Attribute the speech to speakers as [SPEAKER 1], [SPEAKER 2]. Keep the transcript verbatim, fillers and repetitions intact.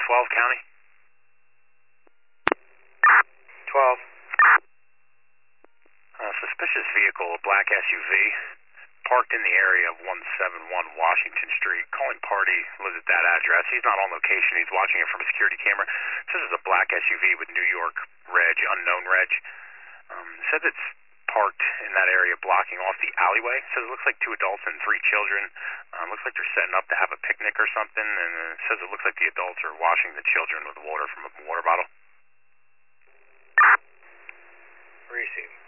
[SPEAKER 1] twelve County.
[SPEAKER 2] twelve.
[SPEAKER 1] Uh, suspicious vehicle, a black S U V, parked in the area of one seventy-one Washington Street. Calling party lives at that address. He's not on location. He's watching it from a security camera. It says it's a black S U V with New York reg, unknown reg. Um, it says it's parked in that area blocking off the alleyway. It says it looks like two adults and three children. Um, looks like they're setting up to have a picnic or something. And it says it looks like the adults are washing the children with water from a water bottle.
[SPEAKER 2] Receive.